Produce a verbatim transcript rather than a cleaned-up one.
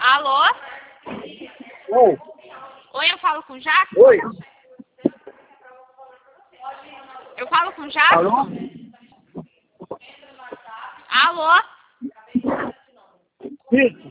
Alô? Oi. Oi, eu falo com o Jackson? Oi. Eu falo com o Jackson? Alô? Alô? Isso.